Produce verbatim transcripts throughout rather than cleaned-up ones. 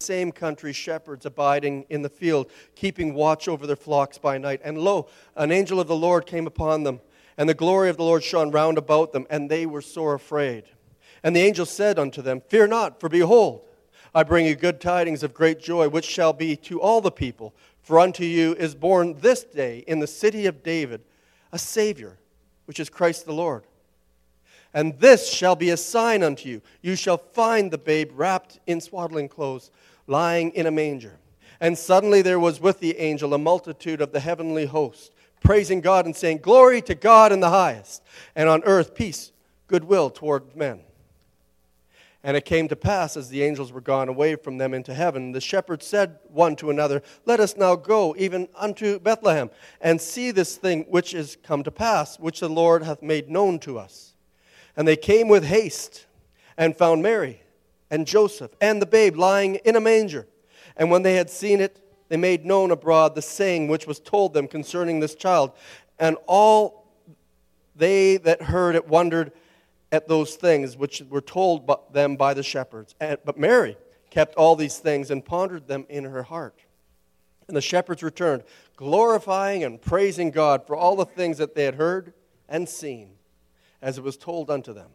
same country shepherds abiding in the field, keeping watch over their flocks by night. And lo, an angel of the Lord came upon them, and the glory of the Lord shone round about them, and they were sore afraid. And the angel said unto them, Fear not, for behold, I bring you good tidings of great joy, which shall be to all the people. For unto you is born this day in the city of David a Savior, which is Christ the Lord. And this shall be a sign unto you. You shall find the babe wrapped in swaddling clothes, lying in a manger. And suddenly there was with the angel a multitude of the heavenly host, praising God and saying, Glory to God in the highest, and on earth peace, goodwill toward men. And it came to pass, as the angels were gone away from them into heaven, the shepherds said one to another, Let us now go even unto Bethlehem, and see this thing which is come to pass, which the Lord hath made known to us. And they came with haste, and found Mary, and Joseph, and the babe lying in a manger. And when they had seen it, they made known abroad the saying which was told them concerning this child. And all they that heard it wondered at those things which were told them by the shepherds. And, but Mary kept all these things and pondered them in her heart. And the shepherds returned, glorifying and praising God for all the things that they had heard and seen, as it was told unto them.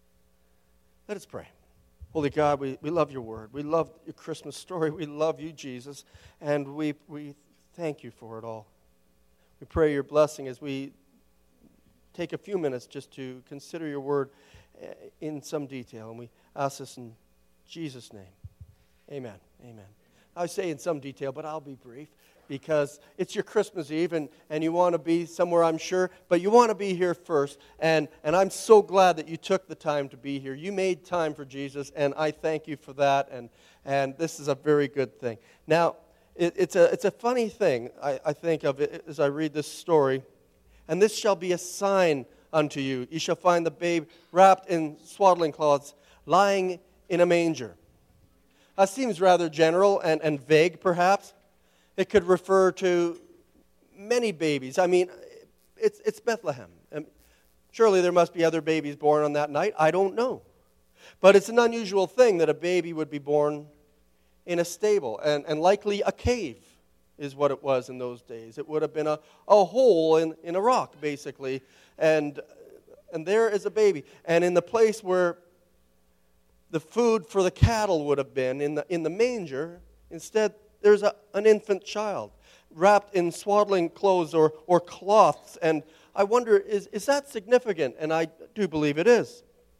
Let us pray. Holy God, we, we love your word. We love your Christmas story. We love you, Jesus. And we, we thank you for it all. We pray your blessing as we take a few minutes just to consider your word in some detail. And we ask this in Jesus' name. Amen. Amen. I say in some detail, but I'll be brief, because it's your Christmas Eve, and, and you want to be somewhere, I'm sure, but you want to be here first, and, and I'm so glad that you took the time to be here. You made time for Jesus, and I thank you for that, and, and this is a very good thing. Now, it, it's, a, it's a funny thing, I, I think of it as I read this story, and this shall be a sign unto you. You shall find the babe wrapped in swaddling cloths, lying in a manger. That seems rather general and, and vague, perhaps. It could refer to many babies. I mean, it's, it's Bethlehem. And surely there must be other babies born on that night. I don't know. But it's an unusual thing that a baby would be born in a stable, and, and likely a cave is what it was in those days. It would have been a, a hole in, in a rock, basically. And, and there is a baby. And in the place where the food for the cattle would have been, in the, in the manger, instead there's a, an infant child wrapped in swaddling clothes or, or cloths. And I wonder, is, is that significant? And I do believe it is.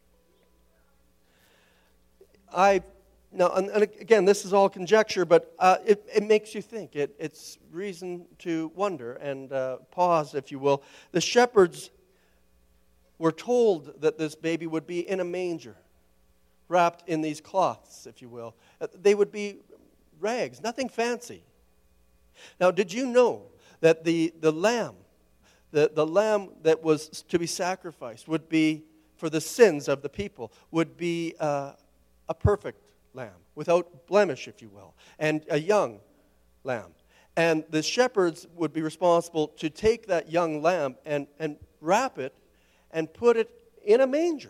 I now, and, and again, this is all conjecture, but uh, it, it makes you think. It, it's reason to wonder and uh, pause, if you will. The shepherds were told that this baby would be in a manger, wrapped in these cloths, if you will. They would be rags, nothing fancy. Now, did you know that the, the lamb, the, the lamb that was to be sacrificed would be, for the sins of the people, would be uh, a perfect lamb, without blemish, if you will, and a young lamb. And the shepherds would be responsible to take that young lamb and, and wrap it and put it in a manger.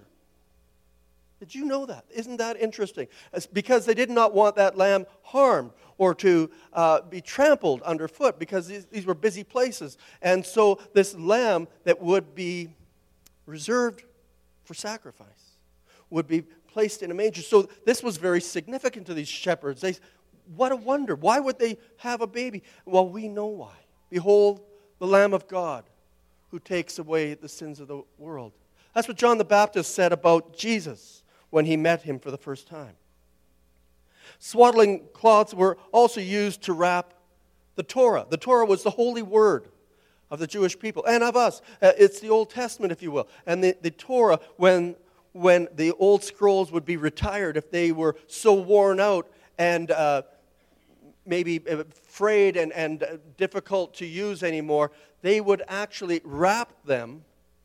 Did you know that? Isn't that interesting? It's because they did not want that lamb harmed or to uh, be trampled underfoot, because these, these were busy places. And so this lamb that would be reserved for sacrifice would be placed in a manger. So this was very significant to these shepherds. They, what a wonder. Why would they have a baby? Well, we know why. Behold, the Lamb of God who takes away the sins of the world. That's what John the Baptist said about Jesus when he met him for the first time. Swaddling cloths were also used to wrap the Torah. The Torah was the holy word of the Jewish people and of us. Uh, it's the Old Testament, if you will. And the, the Torah, when, when the old scrolls would be retired, if they were so worn out and uh, maybe frayed and, and difficult to use anymore, they would actually wrap them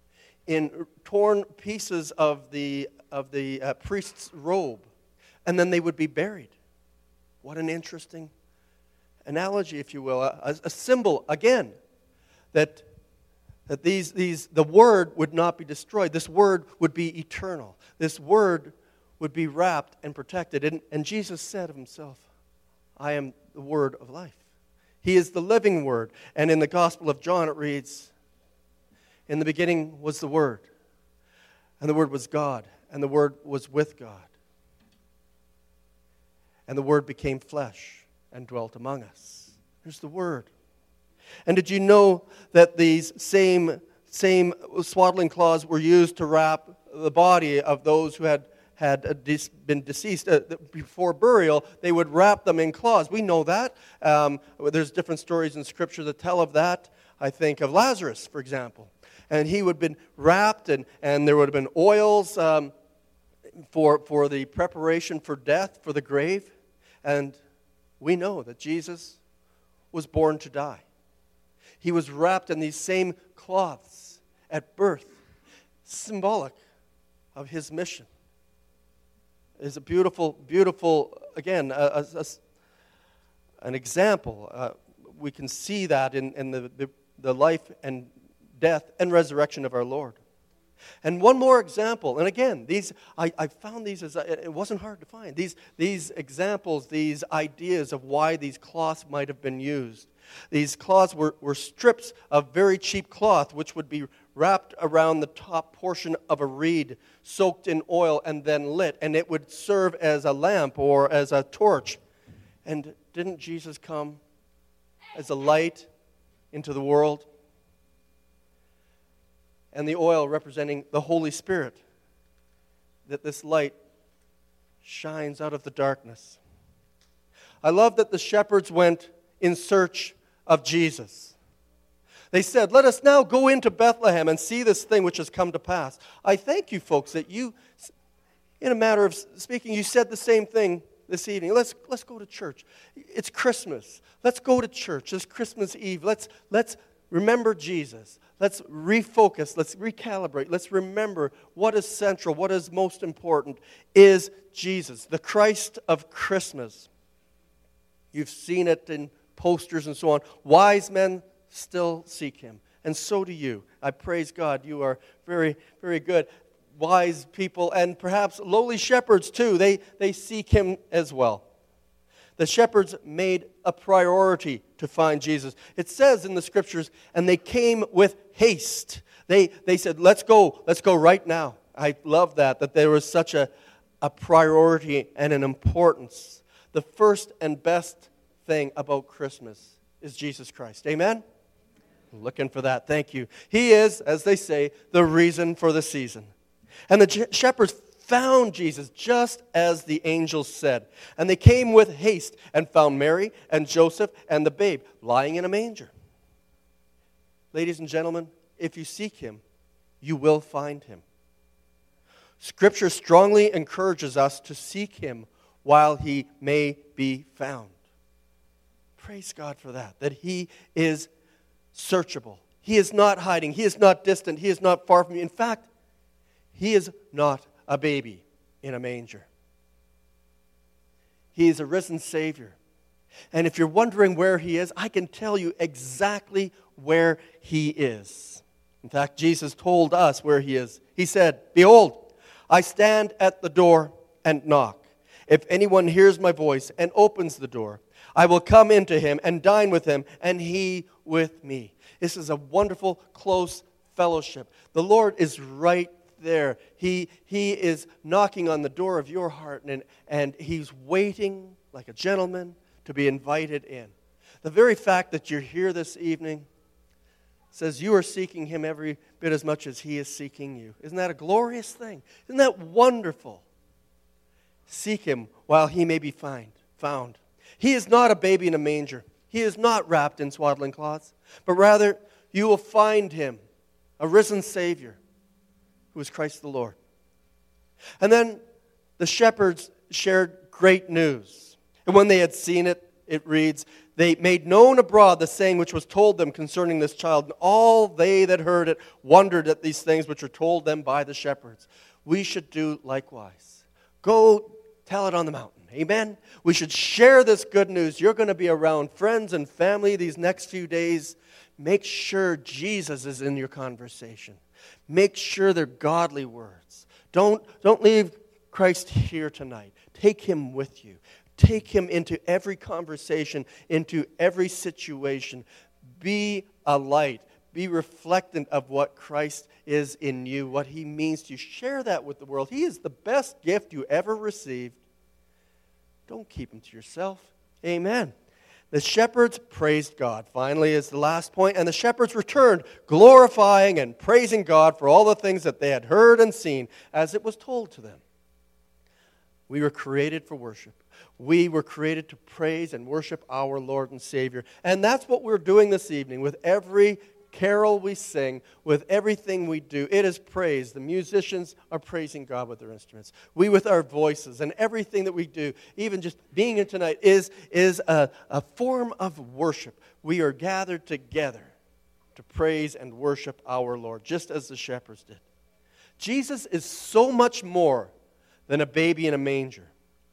in torn pieces of the of the uh, priest's robe, and then they would be buried. What an interesting analogy, if you will, a, a symbol again that that these these the word would not be destroyed. This word would be eternal. This word would be wrapped and protected. And, and Jesus said of himself, I am the word of life. He is the living word. And in the Gospel of John it reads, in the beginning was the Word, and the Word was God, and the Word was with God. And the Word became flesh and dwelt among us. There's the Word. And did you know that these same, same swaddling cloths were used to wrap the body of those who had, had been deceased uh, before burial? They would wrap them in cloths. We know that. Um, there's different stories in Scripture that tell of that. I think of Lazarus, for example. And he would have been wrapped, and, and there would have been oils um, for, for the preparation for death, for the grave. And we know that Jesus was born to die. He was wrapped in these same cloths at birth, symbolic of his mission. It's a beautiful, beautiful, again, a, a, a, an example. Uh, we can see that in, in the, the, the life and death and resurrection of our Lord. And one more example, and again, these I, I found these as it wasn't hard to find. These these examples, these ideas of why these cloths might have been used. These cloths were, were strips of very cheap cloth, which would be wrapped around the top portion of a reed, soaked in oil and then lit, and it would serve as a lamp or as a torch. And didn't Jesus come as a light into the world? And the oil representing the Holy Spirit, that this light shines out of the darkness. I love that the shepherds went in search of Jesus. They said, let us now go into Bethlehem and see this thing which has come to pass. I thank you, folks, that you, in a matter of speaking, you said the same thing this evening. Let's, let's go to church. It's Christmas. Let's go to church. It's Christmas Eve. Let's, let's remember Jesus. Let's refocus. Let's recalibrate. Let's remember what is central, what is most important is Jesus, the Christ of Christmas. You've seen it in posters and so on. Wise men still seek him, and so do you. I praise God. You are very, very good. Wise people, and perhaps lowly shepherds too. They, they seek him as well. The shepherds made a priority to find Jesus. It says in the Scriptures, and they came with haste. They, they said, let's go, let's go right now. I love that, that there was such a, a priority and an importance. The first and best thing about Christmas is Jesus Christ. Amen? Looking for that. Thank you. He is, as they say, the reason for the season. And the shepherds found Jesus just as the angels said. And they came with haste and found Mary and Joseph and the babe lying in a manger. Ladies and gentlemen, if you seek him, you will find him. Scripture strongly encourages us to seek him while he may be found. Praise God for that, that he is searchable. He is not hiding. He is not distant. He is not far from you. In fact, he is not a baby in a manger. He is a risen Savior. And if you're wondering where he is, I can tell you exactly where he is. In fact, Jesus told us where he is. He said, behold, I stand at the door and knock. If anyone hears my voice and opens the door, I will come into him and dine with him, and he with me. This is a wonderful, close fellowship. The Lord is right there. He, he is knocking on the door of your heart, and, and he's waiting like a gentleman to be invited in. The very fact that you're here this evening says you are seeking him every bit as much as he is seeking you. Isn't that a glorious thing? Isn't that wonderful? Seek him while he may be find, found. He is not a baby in a manger. He is not wrapped in swaddling cloths, but rather you will find him, a risen Savior, who is Christ the Lord. And then the shepherds shared great news. And when they had seen it, it reads, they made known abroad the saying which was told them concerning this child. And all they that heard it wondered at these things which were told them by the shepherds. We should do likewise. Go tell it on the mountain. Amen? We should share this good news. You're going to be around friends and family these next few days. Make sure Jesus is in your conversation. Make sure they're godly words. Don't, don't leave Christ here tonight. Take him with you. Take him into every conversation, into every situation. Be a light. Be reflectant of what Christ is in you, what he means to you. Share that with the world. He is the best gift you ever received. Don't keep him to yourself. Amen. The shepherds praised God, finally, is the last point. And the shepherds returned, glorifying and praising God for all the things that they had heard and seen, as it was told to them. We were created for worship. We were created to praise and worship our Lord and Savior. And that's what we're doing this evening with every carol we sing, with everything we do. It is praise. The musicians are praising God with their instruments. We with our voices and everything that we do, even just being here tonight, is, is a, a form of worship. We are gathered together to praise and worship our Lord, just as the shepherds did. Jesus is so much more than a baby in a manger.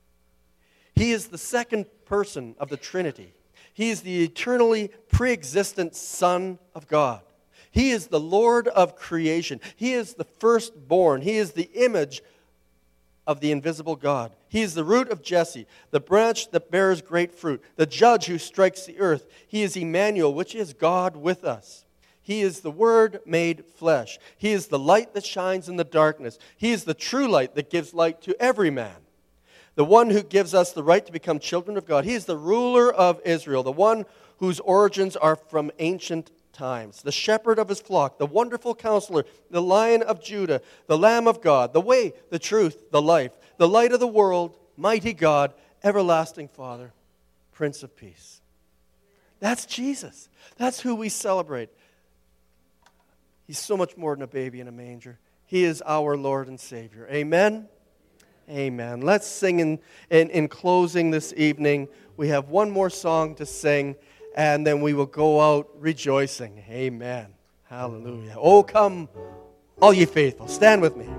He is the second person of the Trinity. He is the eternally pre-existent Son of God. He is the Lord of creation. He is the firstborn. He is the image of the invisible God. He is the root of Jesse, the branch that bears great fruit, the judge who strikes the earth. He is Emmanuel, which is God with us. He is the Word made flesh. He is the light that shines in the darkness. He is the true light that gives light to every man. The one who gives us the right to become children of God. He is the ruler of Israel, the one whose origins are from ancient times, the shepherd of his flock, the wonderful counselor, the Lion of Judah, the Lamb of God, the way, the truth, the life, the light of the world, mighty God, everlasting Father, Prince of Peace. That's Jesus. That's who we celebrate. He's so much more than a baby in a manger. He is our Lord and Savior. Amen. Amen. Let's sing in, in, in closing this evening. We have one more song to sing, and then we will go out rejoicing. Amen. Hallelujah. Oh, come, all ye faithful. Stand with me.